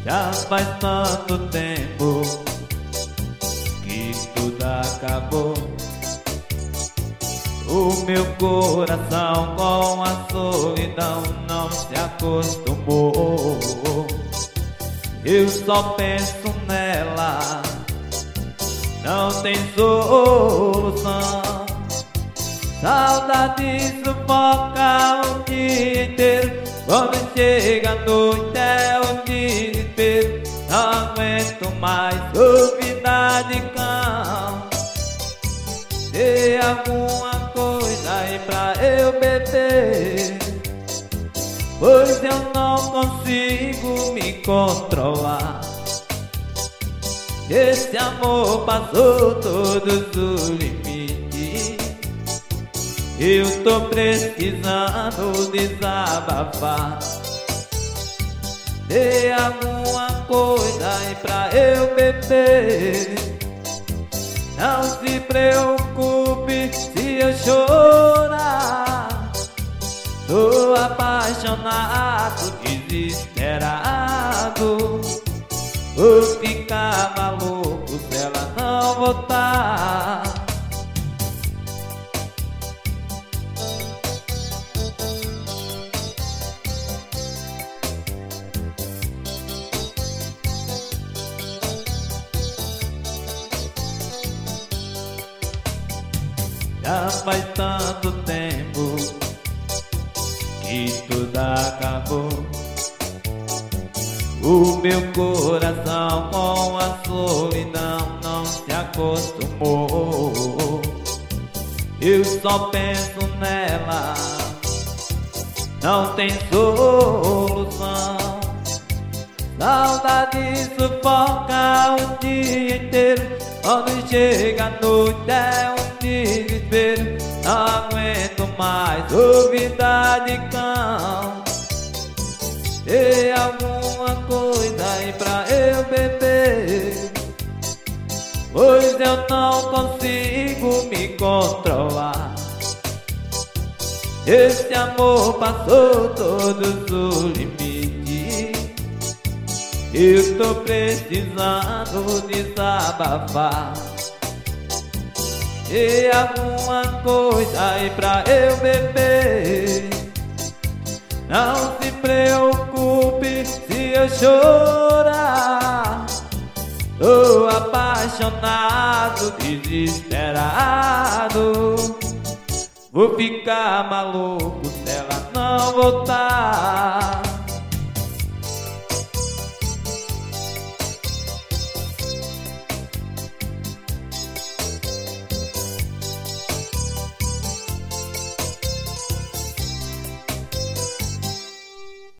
Já faz tanto tempo que tudo acabou. O meu coração com a solidão não se acostumou. Eu só penso nela, não tem solução. Saudade sufoca o dia inteiro. Quando chega a noite é o desespero. Não aguento mais ouvir de cão. Dê alguma coisa aí pra eu beber, pois eu não consigo me controlar. Esse amor passou todos os limites. Eu tô precisando desabafar. Dê alguma coisa aí pra eu beber. Não se preocupe se eu chorar. Tô apaixonado, desesperado. Vou ficar maluco se ela não voltar. Já faz tanto tempo que tudo acabou. O meu coração com a solidão não se acostumou. Eu só penso nela, não tem solução. Saudade sufoca o dia inteiro. Quando chega a noite é um desespero. Não aguento mais ouvir de cão. Dê alguma coisa aí pra eu beber, pois eu não consigo me controlar. Esse amor passou todos os limites. Eu tô precisando desabafar. Dê alguma coisa aí pra eu beber. Não se preocupe se eu chorar. Tô apaixonado, desesperado. Vou ficar maluco se ela não voltar.